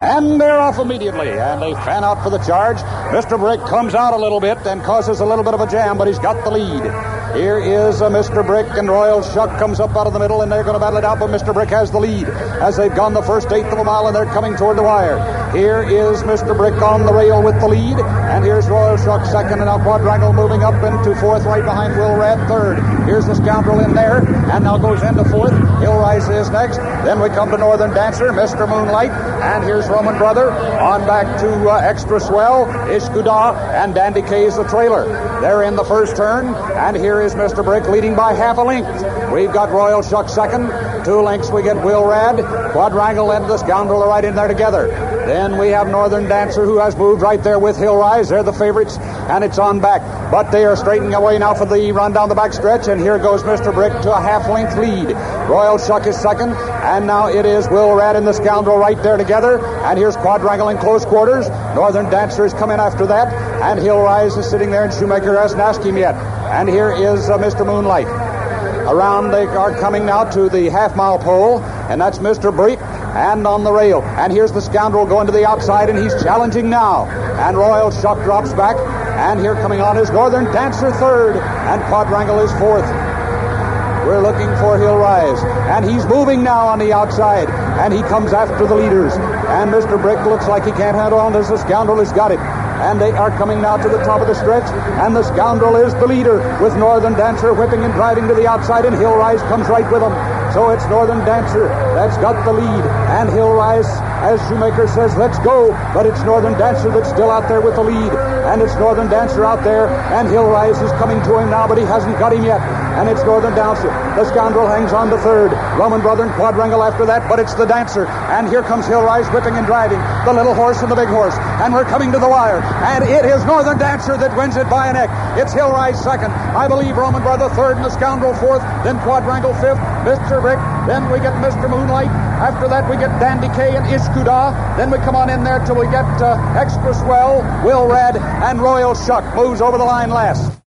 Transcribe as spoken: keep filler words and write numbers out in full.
And they're off immediately, and they fan out for the charge. Mister Brick comes out a little bit and causes a little bit of a jam, but he's got the lead. Here is uh, Mister Brick, and Royal Shuck comes up out of the middle, and they're going to battle it out, but Mister Brick has the lead as they've gone the first eighth of a mile, and they're coming toward the wire. Here is Mister Brick on the rail with the lead, and here's Royal Shuck second, and now Quadrangle moving up into fourth, right behind Will Rad third. Here's the Scoundrel in there, and now goes into fourth. Hill Rise is next. Then we come to Northern Dancer, Mister Moonlight, and here's Roman Brother. On back to uh, Extra Swell, Ishkuda, and Dandy K is the trailer. They're in the first turn, and here is Mister Brick leading by half a length. We've got Royal Shuck second. Two lengths we get Will Rad. Quadrangle and the Scoundrel are right in there together. Then we have Northern Dancer, who has moved right there with Hill Rise. They're the favorites, and it's on back. But they are straightening away now for the run down the back stretch, and here goes Mister Brick to a half-length lead. Royal Shuck is second, and now it is Will Rad and the Scoundrel right there together. And here's Quadrangle in close quarters. Northern Dancer is coming after that, and Hill Rise is sitting there, and Shoemaker hasn't asked him yet. And here is uh, Mister Moonlight. Around they are coming now to the half-mile pole, and that's Mister Brick, and on the rail. And here's the Scoundrel going to the outside, and he's challenging now. And Royal Shuck drops back, and here coming on is Northern Dancer third, and Quadrangle is fourth. We're looking for Hill Rise, and he's moving now on the outside, and he comes after the leaders. And Mister Brick looks like he can't hold on as the Scoundrel has got it. And they are coming now to the top of the stretch, and the Scoundrel is the leader, with Northern Dancer whipping and driving to the outside, and Hill Rise comes right with him. So it's Northern Dancer that's got the lead, and Hill Rise, as Shoemaker says, let's go, but it's Northern Dancer that's still out there with the lead, and it's Northern Dancer out there, and Hill Rise is coming to him now, but he hasn't got him yet, and it's Northern Dancer. The Scoundrel hangs on to third, Roman Brother and Quadrangle after that, but it's the Dancer, and here comes Hill Rise whipping and driving, the little horse and the big horse, and we're coming to the wire, and it is Northern Dancer that wins it by a neck. It's Hill Rise second, I believe Roman Brother third, and the Scoundrel fourth, then Quadrangle fifth, Mister Brick, then we get Mister Moonlight, after that we get Dandy K and Ishkuda, then we come on in there till we get uh, Extra Swell, Will Rad, and Royal Shuck moves over the line last.